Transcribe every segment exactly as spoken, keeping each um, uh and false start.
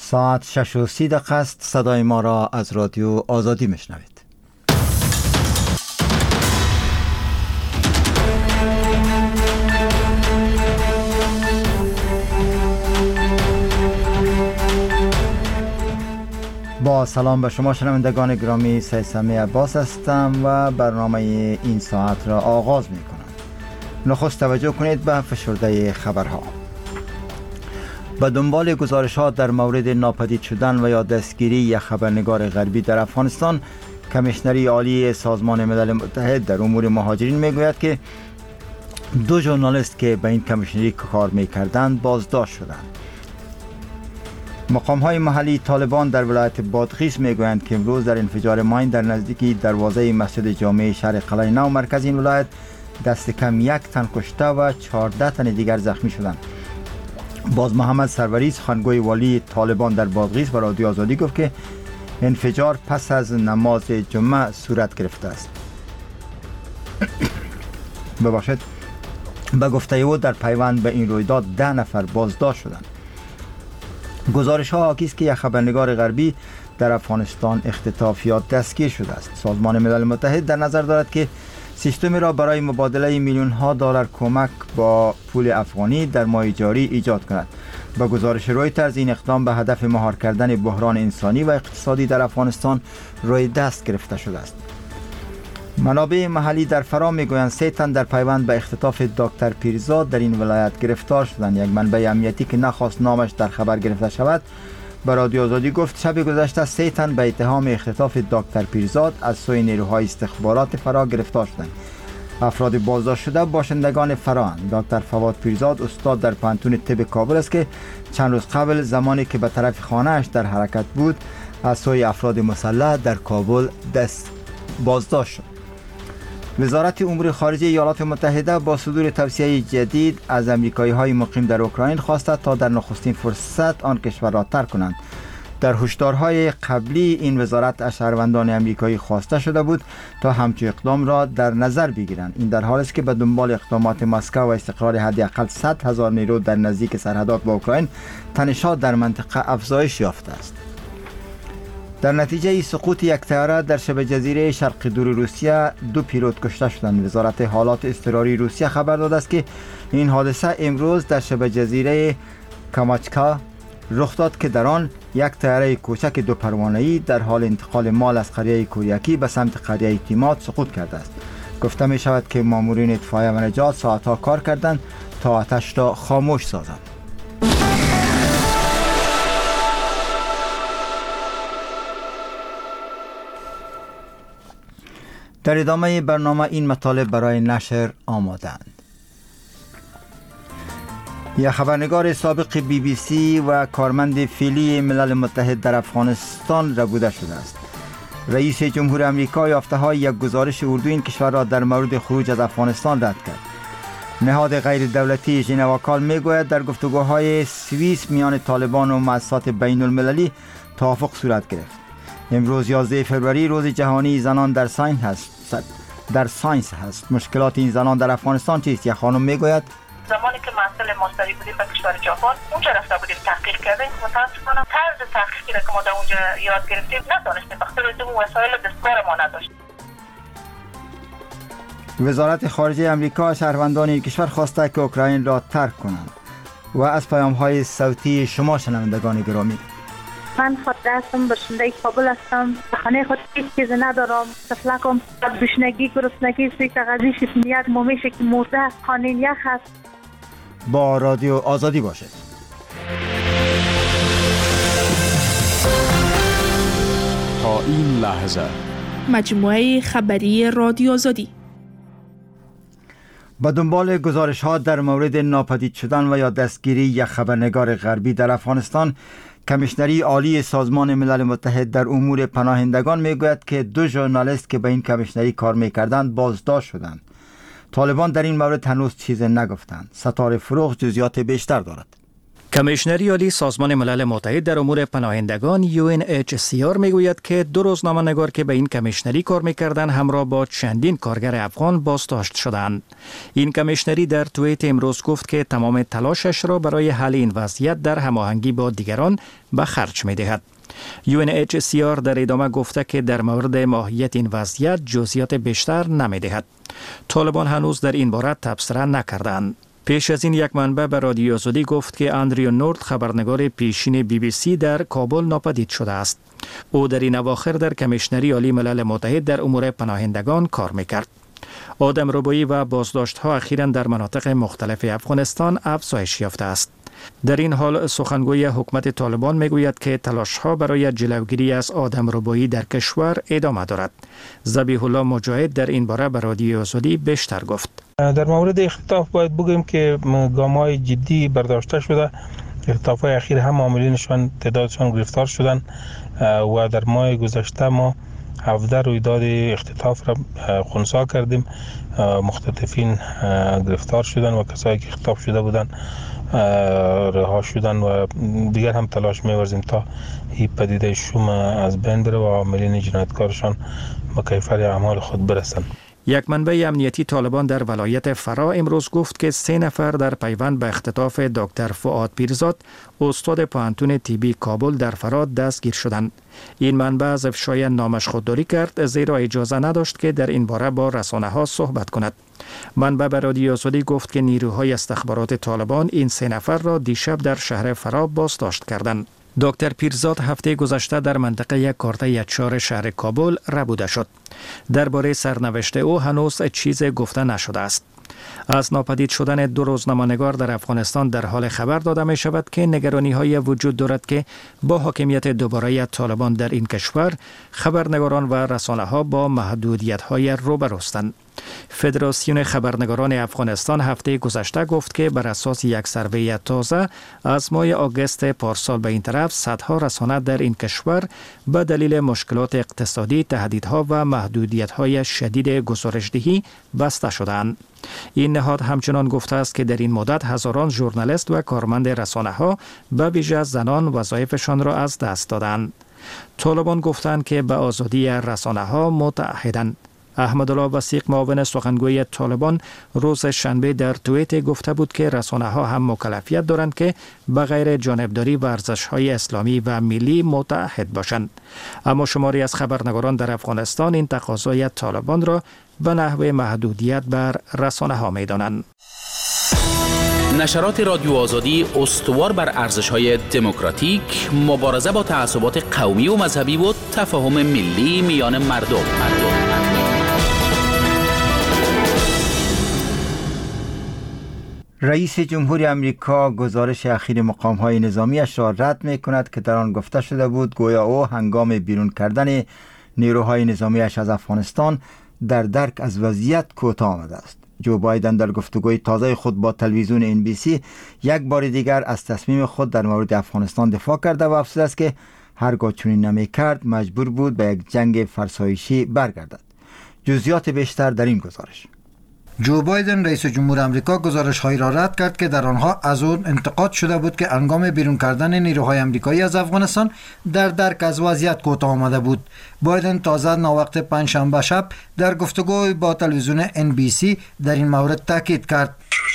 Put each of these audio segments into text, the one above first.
ساعت شش و سی دقیقه است. صدای ما را از رادیو آزادی میشنوید. با سلام به شما شنوندگان گرامی، سیسمی عباس هستم و برنامه این ساعت را آغاز می کنم. نخست توجه کنید به فشرده خبرها. به دنبال گزارش ها در مورد ناپدید شدن و یا دستگیری یک خبرنگار غربی در افغانستان، کمیشنری عالی سازمان ملل متحد در امور مهاجرین می گوید که دو ژورنالیست که به این کمیشنری کار می کردند بازداشت شدند. مقام های محلی طالبان در ولایت بادغیس می گویند که امروز در انفجار ماین در نزدیکی دروازه مسجد جامع شهر قلعه نو مرکز این ولایت دست کم یک تن کشته و چهارده تن دیگر زخمی شدند. باز محمد سروری سخنگوی والی طالبان در بادغیس و رادیو آزادی گفت که انفجار پس از نماز جمعه صورت گرفته است. ببخشید. به گفته او در پیوند به این رویداد ده نفر بازداشت شدند. گزارش ها حاکی است که یک خبرنگار غربی در افغانستان اختطاف یا دستگیر شده است. سازمان ملل متحد در نظر دارد که سیستمی را برای مبادله میلیون ها دلار کمک با پول افغانی در ماه جاری ایجاد کند. با گزارش رویترز این اقدام به هدف مهار کردن بحران انسانی و اقتصادی در افغانستان روی دست گرفته شده است. منابع محلی در فرا میگویند سه تن در پیوند به اختطاف دکتر پیرزاد در این ولایت گرفتار شدند. یک منبع امنیتی که نخواست نامش در خبر گرفته شود به رادیو آزادی گفت شب گذشته سه تن به اتهام اختطاف دکتر پیرزاد از سوی نیروهای استخبارات فرا گرفتار شدند. افراد بازداشت شده باشندگان فرااند. دکتر فواد پیرزاد استاد در پانتون طب کابل است که چند روز قبل زمانی که به طرف خانه‌اش در حرکت بود از سوی افراد مسلح در کابل دست بازداشت شد. وزارت امور خارجه ایالات متحده با صدور توصیه جدید از امریکایی های مقیم در اوکراین خواسته تا در نخستین فرصت آن کشور را ترک کنند. در هشدارهای قبلی این وزارت از شهروندان امریکایی خواسته شده بود تا همچون اقدام را در نظر بگیرند. این در حالی است که به دنبال اقدامات مسکو و استقرار حداقل صد هزار نیرو در نزدیک سرحدات با اوکراین تنش‌ها در منطقه افزایش یافته است. در نتیجه سقوط یک طیاره در شبه جزیره شرق دور روسیه دو پیلوت کشته شدند. وزارت حالات اضطراری روسیه خبر داده است که این حادثه امروز در شبه جزیره کاماچکا رخ داد که در آن یک طیاره کوچک دو پروانه‌ای در حال انتقال مال از قریه کوریاکی به سمت قریه تیمات سقوط کرده است. گفته می شود که مامورین اطفائیه و نجات ساعتها کار کردند تا آتش را خاموش سازند. در ادامه برنامه این مطالب برای نشر آمادند. یک خبرنگار سابق بی بی سی و کارمند فعلی ملل متحد در افغانستان ربوده شده است. رئیس جمهور آمریکا یافته‌های یک گزارش اردو این کشور را در مورد خروج از افغانستان رد کرد. نهاد غیر دولتی ژنواکال میگوید در گفتگوهای سوئیس میان طالبان و مؤسسات بین المللی توافق صورت گرفت. امروز یازده فوریه روز جهانی زنان در ساینس هست. در ساینس هست. مشکلات این زنان در افغانستان چیست؟ یک خانم میگوید زمانی که محصل ماستری بودیم به کشور ژاپن اونجا رفته بودیم تحقیق کردیم. متاسفانه طرز تحقیقی که ما در اونجا یاد گرفتیم ندانستیم بخاطر از اون وسایل دستکار ما نداشت. وزارت خارجه آمریکا شهروندان این کشور خواسته که اوکراین را ترک کنند. و از پیام‌های صوتی شما شنوندگان گرامی، من خاطره هستم، باشنده کابل هستم. خانه خود هیچ چیز ندارم. تفلکم بشنگی گرسنگی سوی کاغذی شکمیت مومیشه که مرده خانه یخ هست. با رادیو آزادی باشد. تا این لحظه مجموعه خبری رادیو آزادی. با دنبال گزارش ها در مورد ناپدید شدن و یا دستگیری یک خبرنگار غربی در افغانستان، کمیشنری عالی سازمان ملل متحد در امور پناهندگان میگوید که دو ژورنالیست که به این کمیشنری کار میکردند بازداشت شدند. طالبان در این مورد هنوز چیز نگفتند. ستاره فروغ جزئیات بیشتر دارد. کمیشنری عالی سازمان ملل متحد در امور پناهندگان یو ان اچ سی آر میگوید که دو روزنامه‌نگار که به این کمیشنری کار میکردند همراه با چندین کارگر افغان بازداشت شدند. این کمیشنری در توییت امروز گفت که تمام تلاشش را برای حل این وضعیت در هماهنگی با دیگران به خرج میدهد. یو ان اچ سی آر در ادامه گفته که در مورد ماهیت این وضعیت جزئیات بیشتر نمیدهد. طالبان هنوز در این باره تبصره نکردند. پیش از این یک منبع به رادیو آزادی گفت که اندریو نورد خبرنگار پیشین بی بی سی در کابل ناپدید شده است. او در این اواخر در کمیشنری عالی ملل متحد در امور پناهندگان کار میکرد. آدمربایی و بازداشت‌ها اخیراً در مناطق مختلف افغانستان افزایش یافته است. در این حال سخنگوی حکومت طالبان میگوید که تلاش‌ها برای جلوگیری از آدمربایی در کشور ادامه دارد. ذبیح الله مجاهد در این باره به رادیو آزادی بیشتر گفت. در مورد اختطاف باید بگوییم که گام‌های جدی برداشته شده. اختطاف‌های اخیر هم عاملینشان تعدادشان گرفتار شدند و در ماه گذشته ما هفده رویداد اختطاف را خنثی کردیم. مختطفین گرفتار شدند و کسایی که اختطاف شده بودند رها شدن و دیگر هم تلاش می‌ورزیم تا این پدیده شوم از بین بره و عاملین جنایتکارشان به کیفر اعمال خود برسند. یک منبع امنیتی طالبان در ولایت فرا امروز گفت که سه نفر در پیوند به اختطاف دکتر فؤاد پیرزاد استاد پوهنتون طبی کابل در فرا دستگیر شدند. این منبع از افشای نامش خودداری کرد زیرا اجازه نداشت که در این باره با رسانه‌ها صحبت کند. منبع به رادیو آزادی گفت که نیروهای استخبارات طالبان این سه نفر را دیشب در شهر فرا بازداشت کردند. دکتر پیرزاد هفته گذشته در منطقه یک کارته چهار شهر کابل ربوده شد. درباره سرنوشت او هنوز چیزی گفته نشده است. از ناپدید شدن دو روزنامه‌نگار در افغانستان در حال خبر داده می شود که نگرانی‌های وجود دارد که با حاکمیت دوباره طالبان در این کشور خبرنگاران و رسانه‌ها با محدودیت‌های روبروستند. فدراسیون خبرنگاران افغانستان هفته گذشته گفت که بر اساس یک سروی تازه از ماه آگوست پارسال به این طرف صدها رسانه در این کشور به دلیل مشکلات اقتصادی، تهدیدها و محدودیت‌های شدید گزارش‌دهی بسته شدند. این نهاد همچنان گفته است که در این مدت هزاران ژورنالیست و کارمند رسانه‌ها به ویژه زنان وظایفشان را از دست دادند. طالبان گفتند که به آزادی رسانه‌ها متعهدند. احمدالله وثیق معاون سخنگوی طالبان روز شنبه در توییت گفته بود که رسانه‌ها هم مکلفیت دارند که به غیر جانبداری و ارزش‌های اسلامی و ملی متعهد باشند. اما شماری از خبرنگاران در افغانستان این تقاضای طالبان را به نحو محدودیت بر رسانه‌ها می‌دانند. نشرات رادیو آزادی استوار بر ارزش‌های دموکراتیک، مبارزه با تعصبات قومی و مذهبی و تفاهم ملی میان مردم. مردم. رئیس جمهور امریکا گزارش اخیر مقام‌های نظامیش را رد می‌کند که در آن گفته شده بود گویا او هنگام بیرون کردن نیروهای نظامیش از افغانستان در درک از وضعیت کوتاه آمده است. جو بایدن در گفتگوی تازه خود با تلویزیون ان بی سی یک بار دیگر از تصمیم خود در مورد افغانستان دفاع کرده و افزوده است که هرگاه چنین نمی‌کرد مجبور بود به یک جنگ فرسایشی برگردد. جزئیات بیشتر در این گزارش. جو بایدن رئیس جمهور آمریکا گزارش‌هایی را رد کرد که در آنها از آن انتقاد شده بود که هنگام بیرون کردن نیروهای آمریکایی از افغانستان در درک از وضعیت کوتاه آمده بود. بایدن تازه ناوقت پنجشنبه شب در گفتگوی با تلویزیون ان بی سی در این مورد تاکید کرد.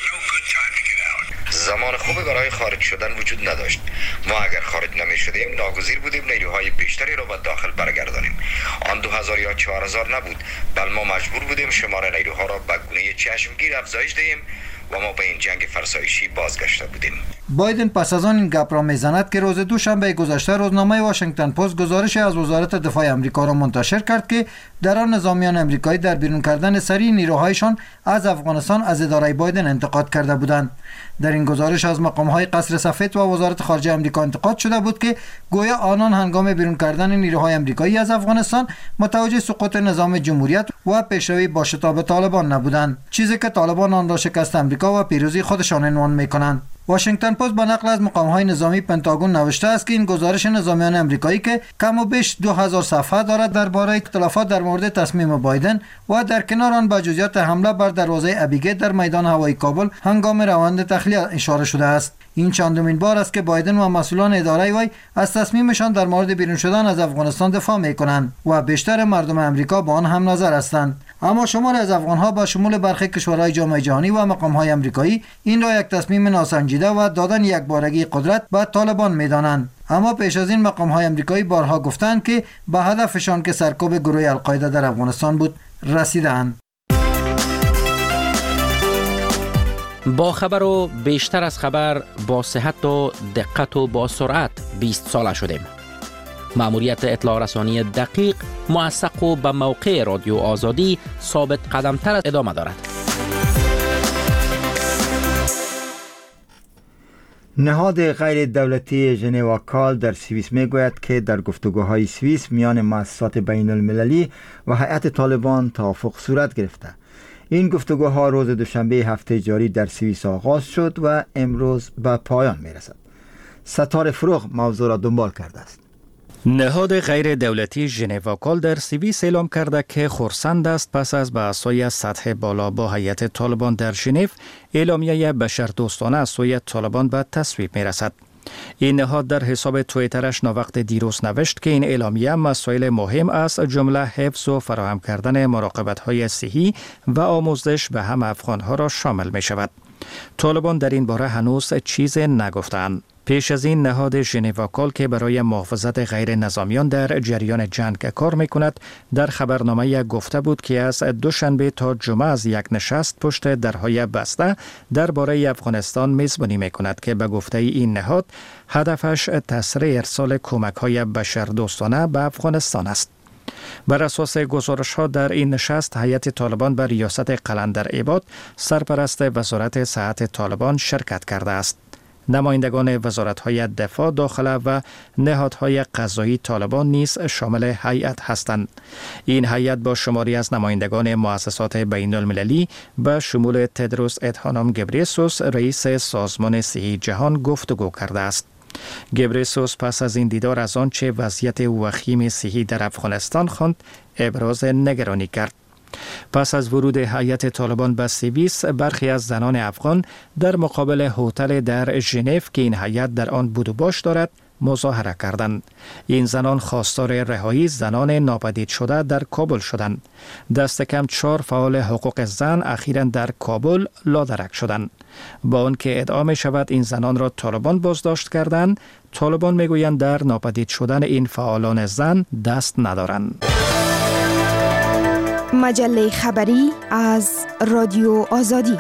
زمان خوبی برای خارج شدن وجود نداشت. ما اگر خارج نمی شدیم ناگزیر بودیم نیروهای بیشتری را به داخل برگردانیم. آن دو هزار یا چهار هزار نبود، بل ما مجبور بودیم شمار نیروها را به گونه چشمگیر افزایش دهیم و ما به این جنگ فرسایشی بازگشته بودیم. بایدن پس از آن این گپ را میزند که روز دوشنبه گذشته روزنامه واشنگتن پست گزارش از وزارت دفاع آمریکا را منتشر کرد که در آن نظامیان آمریکایی در بیرون کردن سریع نیروهایشان از افغانستان از اداره بایدن انتقاد کرده بودند. در این گزارش از مقام‌های قصر سفید و وزارت خارجه آمریکا انتقاد شده بود که گویا آنان هنگام بیرون کردن نیروهای آمریکایی از افغانستان متوجه سقوط نظام جمهوریت و پیشروی با شتاب طالبان نبودند، چیزی که طالبان آن را شکست آمریکا و پیروزی خودشان عنوان می‌کنند. واشنگتن پست با نقل از مقام‌های نظامی پنتاگون نوشته است که این گزارش نظامیان آمریکایی که کم و بیش دو هزار صفحه دارد درباره اختلافات در مورد تصمیم بایدن و در کنار آن به جزئیات حمله بر دروازه ابیگیت در میدان هوایی کابل هنگام روند تخلیه اشاره شده است. این چندمین بار است که بایدن و مسئولان اداره وی از تصمیمشان در مورد بیرون شدن از افغانستان دفاع میکنند و بیشتر مردم امریکا با آن هم نظر هستند. اما شمار از افغانها با شمول برخی کشورهای جامعه جهانی و مقامهای امریکایی این را یک تصمیم ناسنجیده و دادن یک بارگی قدرت به طالبان میدانند. اما پیش از این مقامهای امریکایی بارها گفتند که به هدفشان که سرکوب گروه القاعده در افغانستان بود رسیدند. با خبر و بیشتر از خبر، با صحت و دقت و با سرعت بیست ساله شدیم. مأموریت اطلاع رسانی دقیق، موثق و به موقع رادیو آزادی ثابت قدمتر ادامه دارد. نهاد غیر دولتی ژنوا کال در سوئیس میگوید که در گفتگوهای سوئیس میان مؤسسات بین المللی و هیئت طالبان توافق صورت گرفته. این گفتگوها روز دوشنبه هفته جاری در سوئیس آغاز شد و امروز به پایان میرسد. ستاره فروغ موضوع را دنبال کرده است. نهاد غیر دولتی ژنوا کال در سوئیس اعلام کرده که خرسند است پس از بحث‌های سطح بالا با هیئت طالبان در ژنو اعلامیه بشردوستانه از سوی طالبان به تصویب میرسد. این نهاد در حساب توییترش ناوقت دیروز نوشت که این اعلامیه مسائل مهم از جمله حفظ و فراهم کردن مراقبت‌های صحی و آموزش به همه افغان‌ها را شامل می شود. طالبان در این باره هنوز چیز نگفتند. پیش از این نهاد ژنوا کال که برای محافظت غیر نظامیان در جریان جنگ کار میکند در خبرنامه گفته بود که از دوشنبه تا جمعه از یک نشست پشت درهای بسته درباره افغانستان میزبانی میکند که به گفته این نهاد هدفش تسریع ارسال کمک‌های بشردوستانه به افغانستان است. بر اساس گزارش‌ها در این نشست هیئت طالبان به ریاست قلندر عباد سرپرست وزارت صحت طالبان شرکت کرده است. نمایندگان وزارت‌های دفاع، داخله و نهادهای قضایی طالبان نیز شامل هیئت هستند. این هیئت با شماری از نمایندگان مؤسسات بین المللی به شمول تدروس ادهانوم گبریسوس رئیس سازمان صحی جهان گفتگو کرده است. گبریسوس پس از این دیدار از آنچه وضعیت وخیم صحی در افغانستان خواند ابراز نگرانی کرد. پس از ورود هیئت طالبان به سوئیس برخی از زنان افغان در مقابل هتل در ژنو که این هیئت در آن بود و باش دارد مظاهره کردند. این زنان خواستار رهایی زنان ناپدید شده در کابل شدند. دست کم چهار فعال حقوق زن اخیراً در کابل لادرک شدند. با آنکه ادعا می شود این زنان را طالبان بازداشت کردند، طالبان میگویند در ناپدید شدن این فعالان زن دست ندارند. مجله خبری از رادیو آزادی.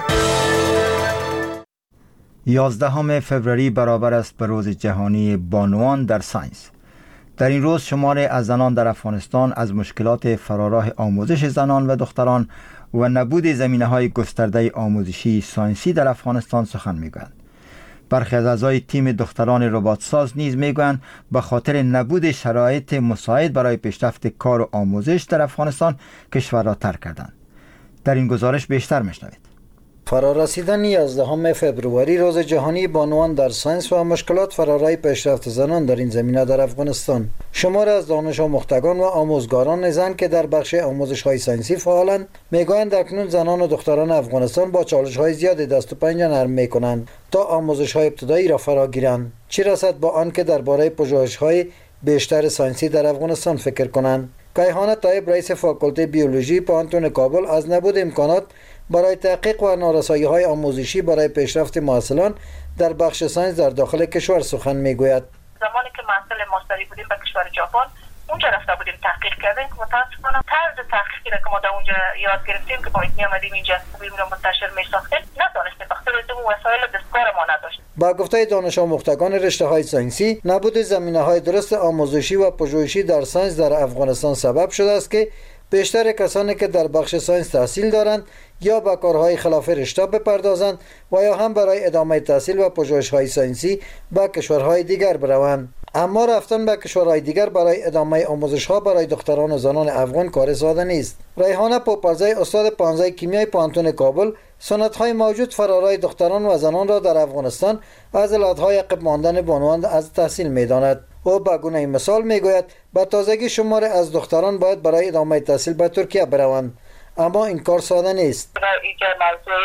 یازدهم فوریه برابر است به روز جهانی بانوان در ساینس. در این روز شماری از زنان در افغانستان از مشکلات فراراه آموزش زنان و دختران و نبود زمینه‌های گسترده آموزشی ساینسی در افغانستان سخن می‌گویند. برخی از اعضای تیم دختران رباتساز نیز میگویند به خاطر نبود شرایط مساعد برای پیشرفت کار و آموزش در افغانستان کشور را ترک کردند. در این گزارش بیشتر میشنوید. فرارسیدن یازدهم فوریه روز جهانی بانوان در ساینس و مشکلات فرارای پیشرفت زنان در این زمینه در افغانستان. شمار از دانش آموختگان و آموزگاران زن که در بخش آموزش‌های ساینسی فعالند میگویند اکنون زنان و دختران افغانستان با چالش‌های زیادی دست و پنجه نرم می‌کنند تا آموزش‌های ابتدایی را فرا گیرند، چه رسد با آن که درباره پژوهش‌های بیشتر ساینسی در افغانستان فکر کنند. کیهان طایب رئیس فاکولته بیولوژی پانتون کابل از نبود امکانات برای تحقیق و نارسایی‌های آموزشی برای پیشرفت محصلان در بخش ساینس در داخل کشور سخن میگوید. زمانی که محصل ماستری بودیم به کشور ژاپن اونجا رفته بودیم تحقیق کردیم که متاسفانه طرز تحقیقی را که ما در اونجا یاد گرفتیم که باید می‌آمدیم اینجا فیلم را منتشر می‌ساختیم نتونستیم بخاطر اینکه وسایل دستکار ما نداشت. با گفته دانش آموختگان رشته‌های ساینسی نبود زمینه‌های درست آموزشی و پژوهشی در ساینس در افغانستان سبب شده است که بیشتر کسانی که در بخش ساینس تحصیل دارند یا به کارهای خلاف رشته بپردازند و یا هم برای ادامه تحصیل و پژوهش‌های ساینسی به کشورهای دیگر بروند. اما رفتن به کشورهای دیگر برای ادامه آموزش‌ها برای دختران و زنان افغان کار ساده نیست. ریحانه پوپلزی استاد پانزده کیمیای پانتون کابل سنت‌های موجود فرارای دختران و زنان را در افغانستان از علت‌های عقب ماندن بانوان از تحصیل می‌داند. او به گونه مثال میگوید به تازگی شمار از دختران باید برای ادامه تحصیل به ترکیه بروند، اما این کار ساده نیست. اینجا موضوع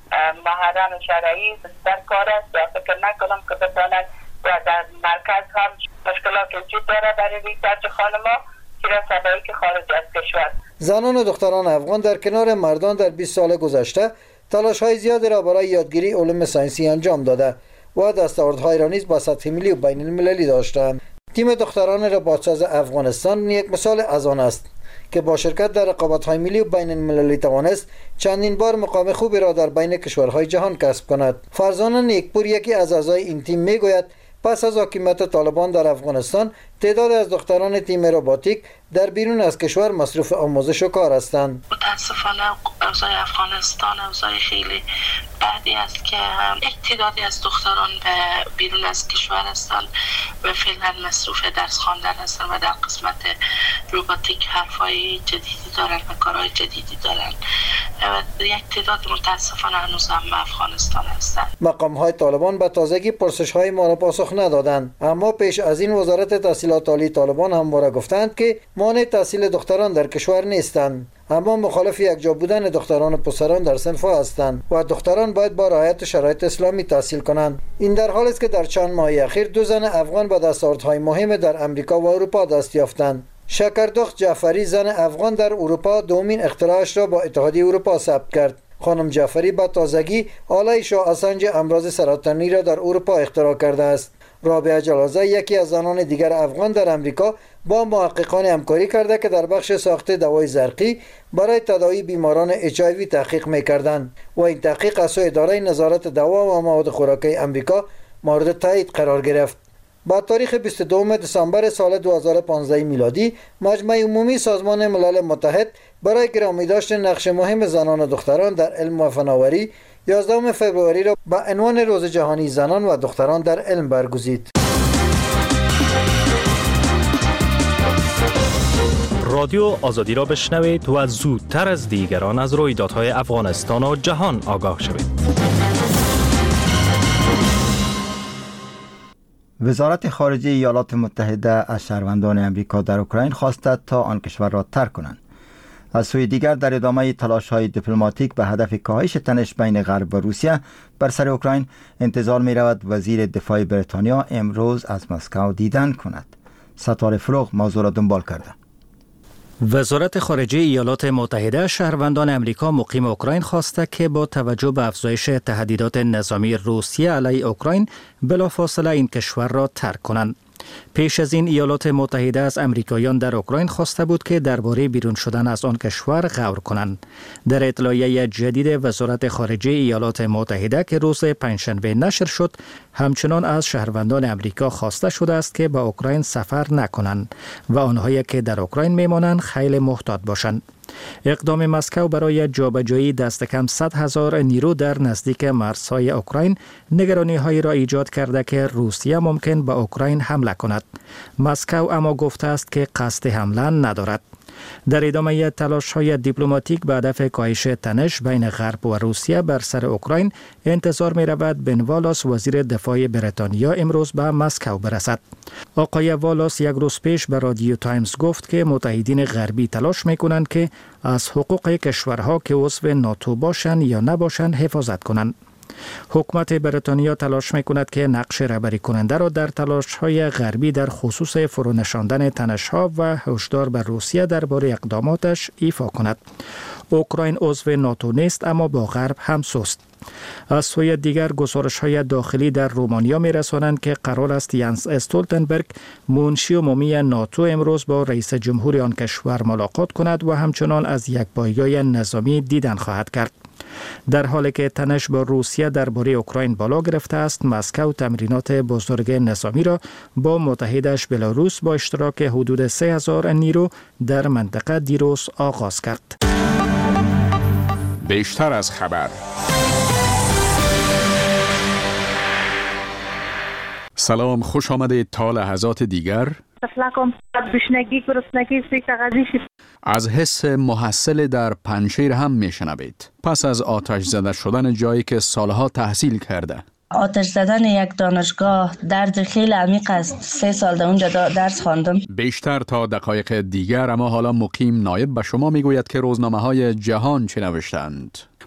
ماهران شرعی در کار است و فکر نکنم که بتواند و در مرکز هم مشکلات وجود داره برای ریسرچ خانما که سبایی که خارج از کشور. زنان و دختران افغان در کنار مردان در بیست سال گذشته تلاش های زیادی را برای یادگیری علوم ساینسی انجام داده و دستاوردهای را نیز با سطح ملی و بین المللی داشتند. تیم دختران رباطساز افغانستان یک مثال از آن است که با شرکت در رقابت‌های ملی و بین المللی توانست چندین بار مقام خوبی را در بین کشورهای جهان کسب کند. فرزانه نیکپور یکی از اعضای این تیم میگوید پس از حاکمیت طالبان در افغانستان تعداد از دختران تیم رباتیک در بیرون از کشور مصروف آموزش و کار هستند. متاسفانه اوضاع افغانستان اوضاع خیلی بعدی است که یک تعدادی از دختران به بیرون از کشور هستند و فعلا مصروف درس خواندن هستند و در قسمت رباتیک حرفای جدیدی دارند و کارهای جدیدی دارند. یک تعداد متاسفانه هنوز هم افغانستان هستند. مقام های طالبان به تازگی پرسش های ما را پاسخ ندادند، اما پیش از این وزارت تحصیلات عالی طالبان همواره گفتند که مانع تحصیل دختران در کشور نیستند، اما مخالف یکجا بودن دختران و پسران در صنف‌ها هستند و دختران باید با رعایت شرایط اسلامی تحصیل کنند. این در حالی است که در چند ماه اخیر دو زن افغان به دستاوردهای مهم در امریکا و اروپا دست یافتند. شکردخت جعفری زن افغان در اروپا دومین اختراعش را با اتحادیه اروپا ثبت کرد. خانم جعفری با تازگی آله شعاع‌سنج امراض سرطانی را در اروپا اختراع کرده است. رابعه جلازه یکی از زنان دیگر افغان در امریکا با محققان همکاری کرده که در بخش ساخت دوای زرقی برای تداوی بیماران اچ آی وی تحقیق می‌کردند و این تحقیق از سوی اداره نظارت دوا و مواد خوراکی امریکا مورد تایید قرار گرفت. با تاریخ بیست و دوم دسامبر سال دو هزار و پانزده میلادی مجمع عمومی سازمان ملل متحد برای گرامی داشتن نقش مهم زنان و دختران در علم و فناوری یازدهم فوریه را با عنوان روز جهانی زنان و دختران در علم برگزید. رادیو آزادی را بشنوید و زودتر از دیگران از رویدادهای افغانستان و جهان آگاه شوید. وزارت خارجه ایالات متحده از شهروندان امریکا در اوکراین خواسته تا آن کشور را ترک کنند. از سوی دیگر در ادامه تلاش‌های دیپلماتیک به هدف کاهش تنش بین غرب و روسیه بر سر اوکراین انتظار می رود وزیر دفاع بریتانیا امروز از مسکو دیدن کند. ستاره فروغ موضوع را دنبال کرده. وزارت خارجه ایالات متحده شهروندان امریکا مقیم اوکراین خواسته که با توجه به افزایش تهدیدات نظامی روسیه علیه اوکراین بلافاصله این کشور را ترک کنند. پیش از این ایالات متحده از امریکایان در اوکراین خواسته بود که درباره بیرون شدن از آن کشور غور کنند. در اطلاعیه جدید وزارت خارجه ایالات متحده که روز پنجشنبه نشر شد، همچنان از شهروندان امریکا خواسته شده است که به اوکراین سفر نکنند و آنهایی که در اوکراین میمانند خیلی محتاط باشند. اقدام مسکو برای جابجایی دست کم صد هزار نیرو در نزدیک مرزهای اوکراین نگرانی هایی را ایجاد کرده که روسیه ممکن به اوکراین حمله کند. مسکو اما گفته است که قصد حمله ندارد. در ادامه تلاش های دیپلماتیک به هدف کاهش تنش بین غرب و روسیه بر سر اوکراین انتظار می رود بن والاس وزیر دفاع بریتانیا امروز به مسکو برسد. آقای والاس یک روز پیش به رادیو تایمز گفت که متحدین غربی تلاش می کنند که از حقوق کشورها که عضو ناتو باشند یا نباشند حفاظت کنند. حکومت بریتانیا تلاش میکند که نقش رهبری کننده را در تلاش‌های غربی در خصوص فرونشاندن تنش‌ها و هشدار به روسیه درباره اقداماتش ایفا کند. اوکراین عضو ناتو نیست اما با غرب همسوست. از سوی دیگر گزارش‌های داخلی در رومانیا می‌رسانند که قرار است ینس استولتنبرگ منشی عمومی ناتو امروز با رئیس جمهور آن کشور ملاقات کند و همچنان از یک پایگاه نظامی دیدن خواهد کرد. در حالی که تنش با روسیه درباره اوکراین بالا گرفته است، مسکو تمرینات بزرگ نظامی را با متحدش بلاروس با اشتراک حدود سه هزار نیرو در منطقه دیروز آغاز کرد. بیشتر از خبر. سلام، خوش آمدید تا لحظات دیگر. تفلکم بشنگی گرسنگی سوی کاغذی. از حس محصل در پنجشیر هم میشنوید. پس از آتش زده شدن جایی که سالها تحصیل کرده. آتش زدن یک دانشگاه درد خیلی عمیق است. سه سال در اونجا درس خواندم. بیشتر تا دقایق دیگر، اما حالا مقیم نایب به شما میگوید که روزنامه های جهان چه نوشتند.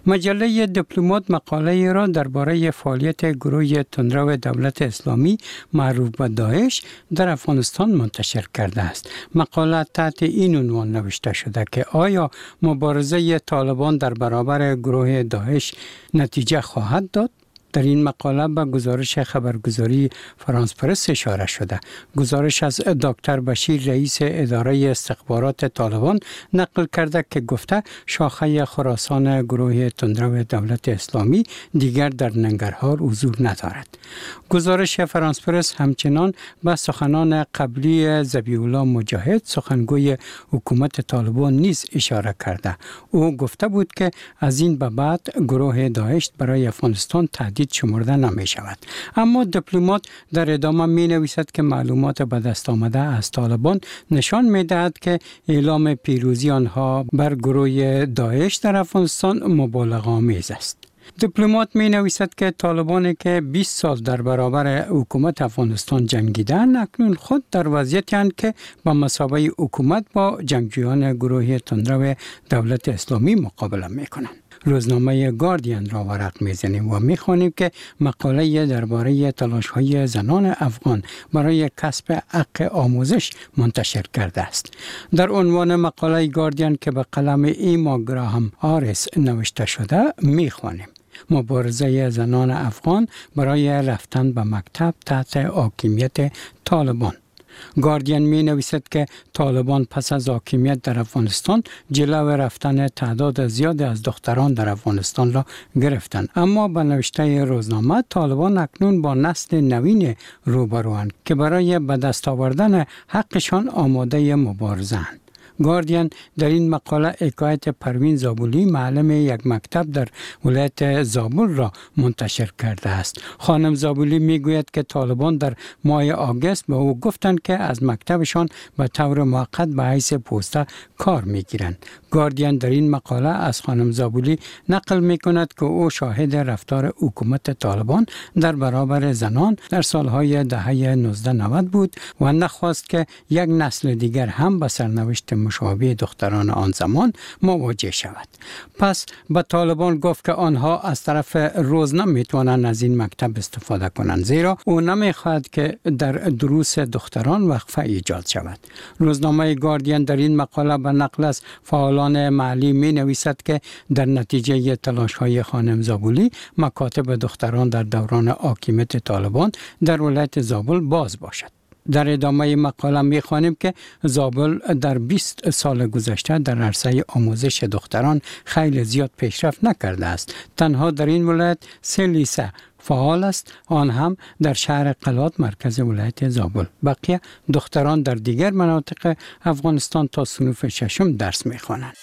مجله دیپلمات مقاله را درباره فعالیت گروه تندرو دولت اسلامی معروف به داعش در افغانستان منتشر کرده است. مقاله تحت این عنوان نوشته شده که آیا مبارزه طالبان در برابر گروه داعش نتیجه خواهد داد؟ در این مقاله به گزارش خبرگزاری فرانس پرس اشاره شده. گزارش از دکتر بشیر رئیس اداره استخبارات طالبان نقل کرده که گفته شاخه خراسان گروه تندرو دولت اسلامی دیگر در ننگرهار حضور ندارد. گزارش فرانس پرس همچنان به سخنان قبلی ذبیح الله مجاهد سخنگوی حکومت طالبان نیز اشاره کرده. او گفته بود که از این به بعد گروه داعش برای افغانستان تهدید شمرده نمی شود. اما دیپلمات در ادامه می نویسد که معلومات به دست آمده از طالبان نشان می دهد که اعلام پیروزی آنها بر گروه داعش در افغانستان مبالغه آمیز است. دیپلمات می نویسد که طالبانی که بیست سال در برابر حکومت افغانستان جنگیدند اکنون خود در وضعیتی اند که با مثابه حکومت با جنگجویان گروه تندرو دولت اسلامی مقابله می کنند. روزنامه گاردین را ورق می‌زنیم و می‌خوانیم که مقاله درباره تلاش‌های زنان افغان برای کسب حق آموزش منتشر کرده است. در عنوان مقاله گاردین که به قلم ایما گراهام آریس نوشته شده می‌خوانیم: مبارزه زنان افغان برای رفتن به مکتب تحت حاکمیت طالبان. گاردین می نویسد که طالبان پس از حاکمیت در افغانستان جلو رفتن تعداد زیاد از دختران در افغانستان را گرفتند، اما به نوشته روزنامه طالبان اکنون با نسل نوین روبروند که برای به دست آوردن حقشان آماده مبارزه‌اند. گاردین در این مقاله حکایت پروین زابلی معلم یک مکتب در ولایت زابل را منتشر کرده است. خانم زابلی میگوید که طالبان در ماه آگوست به او گفتند که از مکتبشان به طور موقت به حیث پوسته کار میگیرند. گاردین در این مقاله از خانم زابلی نقل میکند که او شاهد رفتار حکومت طالبان در برابر زنان در سالهای دهه نوزده نود بود و نخواست که یک نسل دیگر هم به سرنوشت مشابه دختران آن زمان مواجه شود. پس به طالبان گفت که آنها از طرف روز نمیتوانند از این مکتب استفاده کنند، زیرا او نمیخواهد که در دروس دختران وقفه ایجاد شود. روزنامه گاردین در این مقاله به نقل از فعالان محلی می نویسد که در نتیجه تلاش های خانم زابلی مکاتب دختران در دوران حاکمیت طالبان در ولایت زابل باز باشد. در ادامه مقاله می خوانیم که زابل در بیست سال گذشته در عرصه آموزش دختران خیلی زیاد پیشرفت نکرده است. تنها در این ولایت سه لیسه فعال است، آن هم در شهر قلات مرکز ولایت زابل. بقیه دختران در دیگر مناطق افغانستان تا صنف ششم درس می خوانند.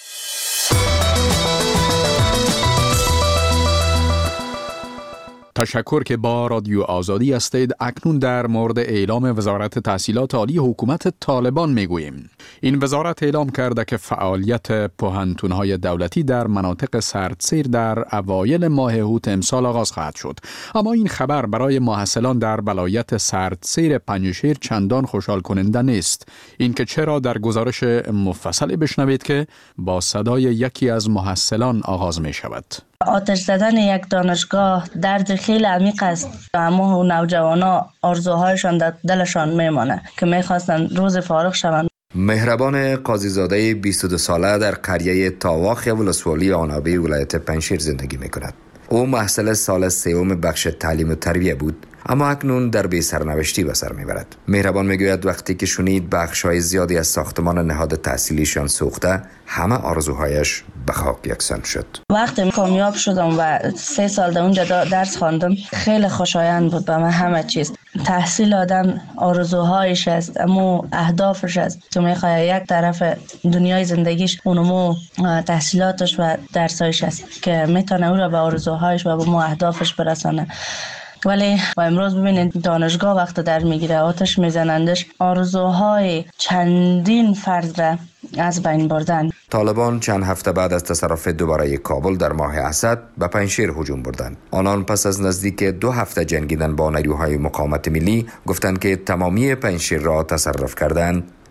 تشکر که با رادیو آزادی هستید. اکنون در مورد اعلام وزارت تحصیلات عالی حکومت طالبان میگوییم. این وزارت اعلام کرده که فعالیت پوهنتون‌های دولتی در مناطق سردسیر در اوایل ماه اوت امسال آغاز خواهد شد. اما این خبر برای محصلان در ولایت سردسیر پنجشیر چندان خوشحال کننده نیست. این که چرا در گزارش مفصلی بشنوید که با صدای یکی از محصلان آغاز می شود. آتش زدن یک دانشگاه درد خیلی عمیق است. اما نوجوانا آرزوهایشان در دلشان میمانه که میخواستن روز فارغ شوند. مهربان قاضیزاده بیست و دو ساله در قریه تاواخ ولسوالی آنابی ولایت پنجشیر زندگی میکند. او محصل سال سوم بخش تعلیم و تربیه بود، اما اکنون در بی سرنوشتی به سر میبرد. مهربان میگوید وقتی که شنید بخش‌های زیادی از ساختمان نهاد تحصیلیشان سوخته، همه آرزوهایش به خاک یکسان شد. وقتی کامیاب شدم و سه سال در اونجا درس خواندم، خیلی خوشایند بود به من همه چیز. تحصیل آدم آرزوهایش است، اما اهدافش است که میخواد یک طرف دنیای زندگیش اونمو تحصیلاتش و درسایش است که میتونه او را به آرزوهایش و به مو اهدافش برسانه. ولی با امروز ببینید دانشگاه وقت در میگیره، آتش میزنندش، آرزوهای چندین فرد را از بین بردن. طالبان چند هفته بعد از تصرف دوباره کابل در ماه اسد به پنجشیر هجوم بردند. آنان پس از نزدیک دو هفته جنگیدن با نیروهای مقاومت ملی گفتند که تمامی پنجشیر را تصرف کردند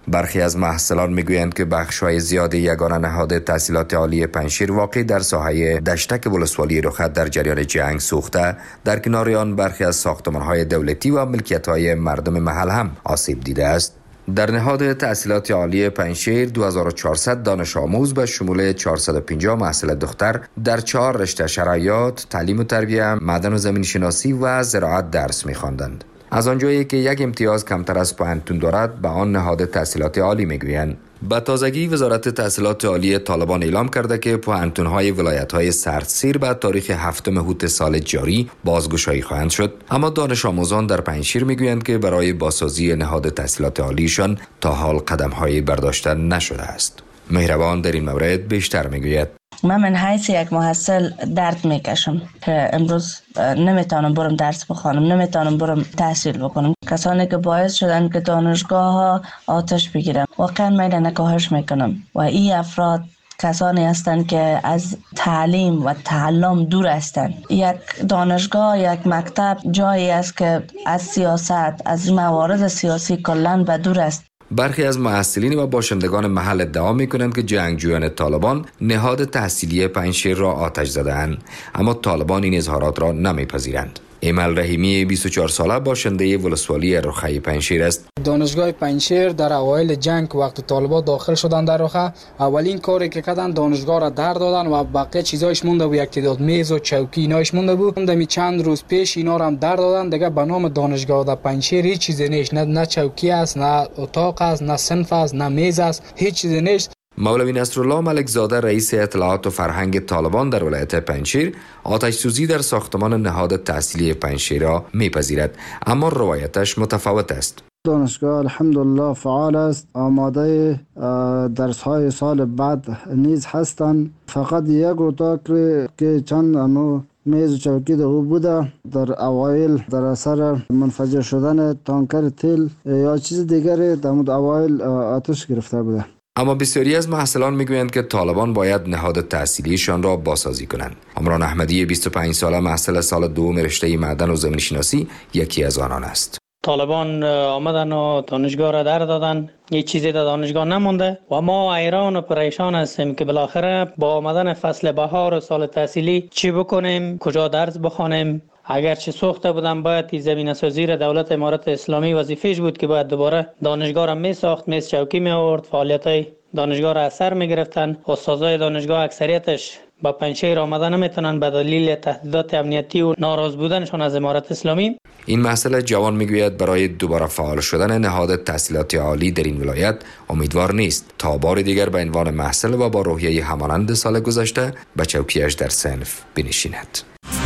برخی از محصلان میگویند که بخش‌های زیاد یگانه نهاد تحصیلات عالی پنجشیر واقع در ساحه دشتک ولسوالی رخت در جریان جنگ سوخته، در کنار آن برخی از ساختمان‌های دولتی و ملکیت‌های مردم محل هم آسیب دیده است. در نهاد تحصیلات عالی پنجشیر دو هزار و چهارصد دانش آموز به شمول چهارصد و پنجاه محصل دختر در چهار رشته شرایط، تعلیم و تربیت، معدن و زمین شناسی و زراعت درس می‌خواندند. از آنجایی که یک امتیاز کمتر از پانتون دارد به آن نهاد تحصیلات عالی میگویند. به تازگی وزارت تحصیلات عالی طالبان اعلام کرده که پوهنتون‌های ولایت‌های سردسیر به تاریخ هفتم هوت سال جاری بازگشایی خواهند شد، اما دانش آموزان در پنجشیر میگویند که برای بازسازی نهاد تحصیلات عالیشان تا حال قدم‌های برداشته نشده است. مهربان در این مورد بیشتر میگوید. من من حیث یک محصل درد میکشم که امروز نمیتونم برم درس بخوانم، نمیتونم برم تحصیل بکنم. کسانی که باعث شدن که دانشگاه ها آتش بگیرن واقعا من نکاهش میکنم و این افراد کسانی هستند که از تعلیم و تعلم دور هستند. یک دانشگاه، یک مکتب جایی است که از سیاست، از موارد سیاسی کلاً به دور است. برخی از محصلین و باشندگان محل ادعا می‌کنند که جنگجویان طالبان نهاد تحصیلی پنجشیر را آتش زده‌اند، اما طالبان این اظهارات را نمی‌پذیرند. ایمل رحیمی بیست و چهار ساله باشنده ولسوالی رخه پنجشیر است. دانشگاه پنجشیر در اوایل جنگ وقت طالبان داخل شدن در رخه، اولین کاری که کردن دانشگاه را در دادن و بقیه چیزایش مونده بود، یک تعداد میز و چوکی اینایش مونده بود. دمی چند روز پیش اینا را هم در دادن. دیگه به نام دانشگاه در پنجشیر هیچ چیزی نیست، نه نه چوکی است، نه اتاق است، نه صنف است، نه میز است، هیچ چیزی نیست. مولوی نصرالله ملک زاده رئیس اطلاعات و فرهنگ طالبان در ولایت پنجشیر آتش سوزی در ساختمان نهاد تحصیلی پنجشیر را میپذیرد، اما روایتش متفاوت است. دانشگاه الحمدلله فعال است، آماده درس های سال بعد نیز هستند. فقط یک اتاق که چند انو میز و چوکی در او بوده، در اوایل در اثر منفجر شدن تانکر تیل یا چیز دیگری در اوایل آتش گرفته بوده. اما بسیاری از محصلان میگویند که طالبان باید نهاد تحصیلیشان را بازسازی کنند. عمران احمدی بیست و پنج ساله محصل سال دوم رشته معدن و زمین شناسی یکی از آنان است. طالبان آمدن و دانشگاه را در دادن، هیچ چیزی در دانشگاه نمونده و ما حیران و پریشان هستیم که بالاخره با آمدن فصل بهار و سال تحصیلی چی بکنیم، کجا درس بخوانیم. اگرچه سوخته بودن باید این زمینه سازی را دولت امارات اسلامی وظیفه‌اش بود که باید دوباره دانشگاه را می ساخت، میز چوکی می آورد، فعالیت‌های دانشگاه را اثر می گرفتن. استادای دانشگاه اکثریتش با پنجشیر آمدن نمیتونن به دلیل تهدیدات امنیتی و ناراض بودنشان از امارات اسلامی. این مسئله جوان میگوید برای دوباره فعال شدن نهاد تحصیلات عالی در این ولایت امیدوار نیست تا بار دیگر به عنوان محصل و با روحیه همانند سال گذشته به چوکیش در صنف بنشیند.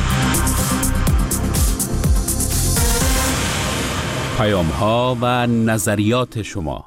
پیام ها و نظریات شما.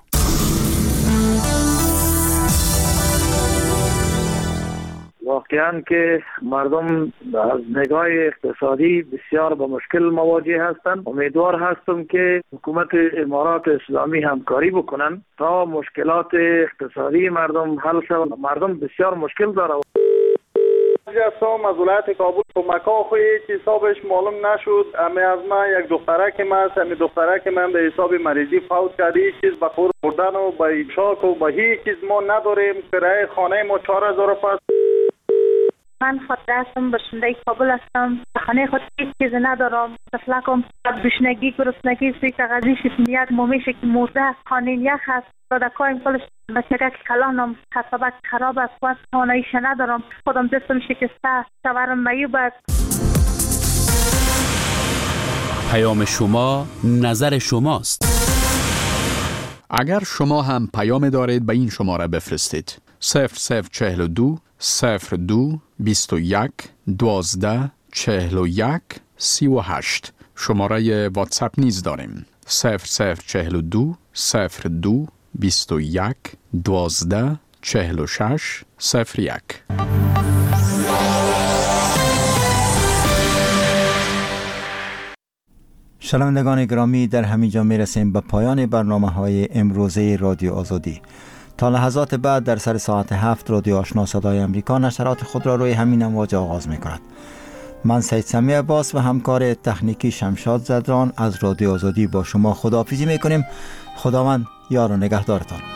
واقعاً که مردم از نگاه اقتصادی بسیار با مشکل مواجه هستند. امیدوار هستم که حکومت امارات اسلامی همکاری بکنن تا مشکلات اقتصادی مردم حل شود. مردم بسیار مشکل داره. جسام از ولایت کابل کمک ها خوی هیچ حسابش معلوم نشد. امی از من یک دختره که من هست، امی دختره که من به حساب مریضی فوت کرده، هیچ چیز به خور بردن و به شاک و به هیچ چیز ما نداریم. کرایه خانه ما چهار هزار پس. من خاطره هستم، باشنده کابل هستم. خانه خود هیچ چیز ندارم. تفلکم گشنگی، گرسنگی، سوی کاغذی شیفنیت مومیشه که مرده است. خانه یخ است. دادکایم کلش بچگک کلانم حسابت خراب است. واسه خانه‌ایش ندارم. خودم دستم شکسته، شوهرم میوب است. پیام شما نظر شماست. اگر شما هم پیام دارید به این شماره بفرستید. صفر صفر چهل و دو صفر دو بیست و یک دوازده چهل و یک سی و هشت. شماره واتساپ نیز داریم. صفر صفر چهل و دو صفر دو بیست و یک دوازده چهل و شش صفر یک. شنوندگان گرامی، در همینجا میرسیم به پایان برنامه های امروزه رادیو آزادی. تا لحظات بعد در سر ساعت هفت رادیو آشنا صدای امریکا نشرات خود را روی همین امواج آغاز می کند. من سید سمی عباس و همکار تکنیکی شمشاد زدران از رادیو آزادی با شما خداحافظی می کنیم خداوند یار و نگهدارتان.